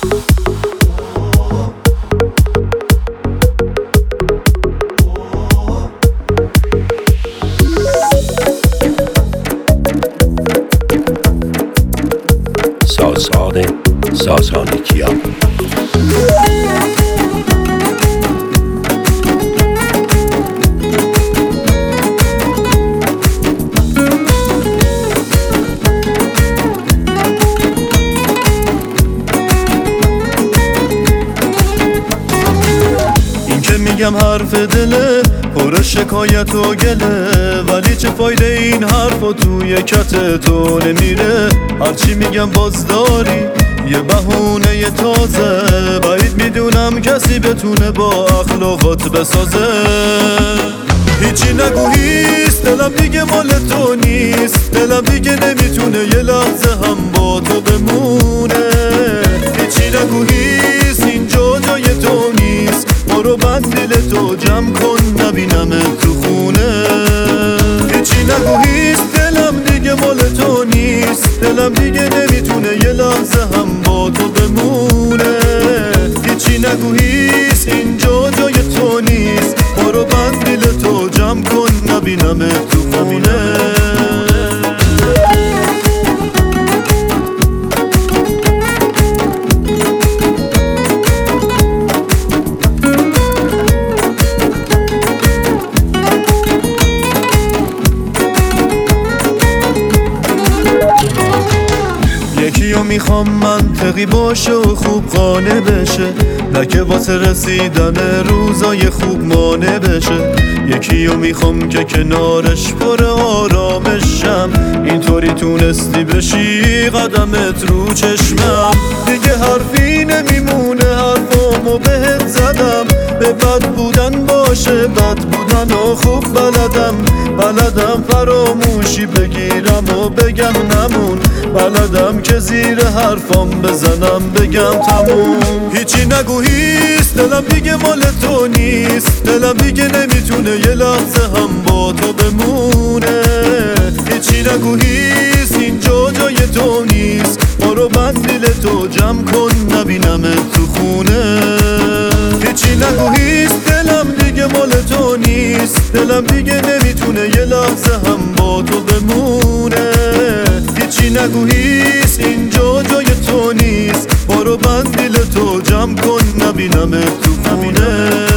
ساسانیکیا این که میگم حرف دله پر شکایت و گله، ولی چه فایده این حرفا توی کت تو نمیره. هرچی میگم باز داری یه بهونه تازه، بعید میدونم کسی بتونه با اخلاقات بسازه. هیچی نگو هیست، دلم دیگه مال تو نیست، دلم دیگه نمیتونه یه لحظه هم با تو بمونه. هیچی نگو هیست، اینجا جای تو نیست، برو بند دل تو جمع کن نبینم تو خونه. هیچی نگو هیست، دلم دیگه مال تو نیست، دلم دیگه نمیتونه یه لحظه هم با تو بمونه. هیچی نگو هیست، اینجا جای تو نیست، برو بند دل تو جمع کن نبینم تو خونه. یکیو میخوام منطقی باشه و خوب قانع بشه، نه که واسه رسیدن روزای خوب مانع بشه. یکیو میخوام که کنارش پر آرامشم، اینطوری تونستی بشی قدمت رو چشمم. دیگه حرفی نمیمونه، حرفامو بهت زدم، به بد بودن باشه بد بودن و خوب بلدم فراموشی بگیرم و بگم نمون، بلدم که زیر حرفام بزنم بگم تموم. هیچی نگو هیست، دلم دیگه مال تو نیست، دلم دیگه نمیتونه یه لحظه هم با تو بمونه. هیچی نگو هیست، اینجا جای تو نیست، برو بند دل تو جمع کن نبینم تو خونه. هیچی نگو هیست، دلم دیگه مال تو نیست، دلم دیگه نمیتونه یه لحظه هم با تو بمونه. هیچی نگو هیست، اینجا جای تو نیست، برو بند دل تو جمع کن نبینم تو خونه.